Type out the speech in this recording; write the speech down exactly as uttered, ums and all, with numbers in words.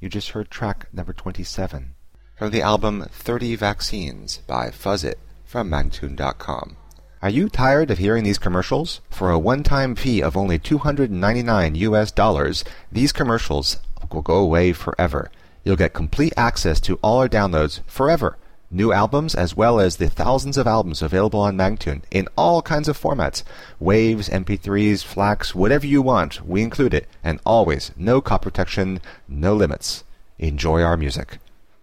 You just heard track number twenty-seven from the album thirty Vaccines by Fuzzit from Magtoon dot com. Are you tired of hearing these commercials? For a one-time fee of only two hundred ninety-nine U S dollars, these commercials will go away forever. You'll get complete access to all our downloads forever. New albums as well as the thousands of albums available on Magtoon in all kinds of formats. Waves, M P threes, FLACs, whatever you want, we include it. And always, no copy protection, no limits. Enjoy our music.